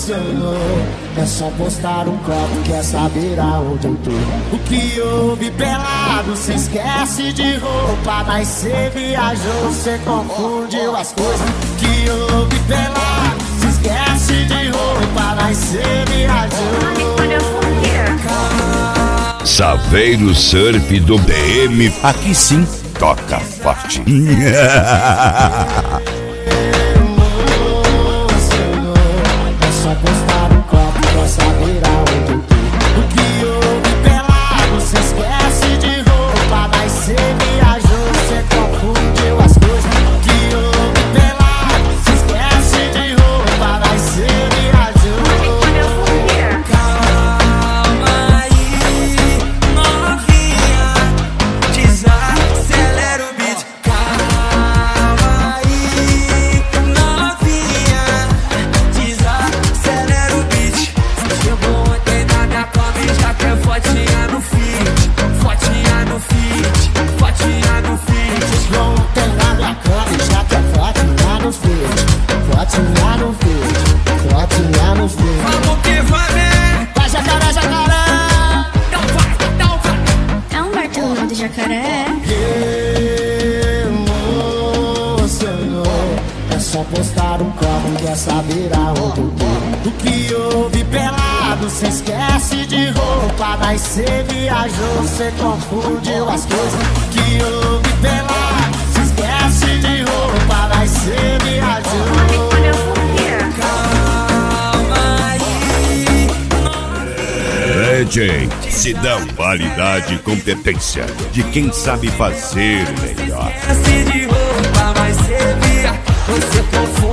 emocionou. É só postar um copo, quer saber aonde eu tô. O que houve pelado, cê esquece de roupa. Mas cê viajou, cê confundiu as coisas. O que houve pelado, cê esquece de roupa. Mas cê viajou. Saveiro Surf do BM, aqui sim toca forte. É só postar um copo, quer saber aonde eu tô. O que houve pelado, cê esquece de roupa. Mas cê viajou, cê confundiu as coisas. O que houve pelado, cê esquece de roupa. Mas cê viajou. Calma aí, novinha, desacelera o beat. Calma aí, novinha, desacelera o beat. Chegou ontem na minha cama e já quer fotinha no feed, fotinha no feed, fotinha no feed. Ontem na minha cama e já quer fotinha no feed, fotinha no feed, fotinha no feed. Vamos que vamos! Vai jacaré, jacaré. Então vai, então vai! É um Bartolomeu do Jacaré. Emocionou. É só postar um copo, quer saber aonde eu tô. O que houve pelado, cê esquece de roupa. Mas cê viajou, cê confundiu as coisas. O que houve pelado, cê esquece de roupa. Mas cê viajou. Calma aí, DJ, se dá qualidade e competência de quem sabe fazer o melhor. esquece de roupa, mas você via, você confunde.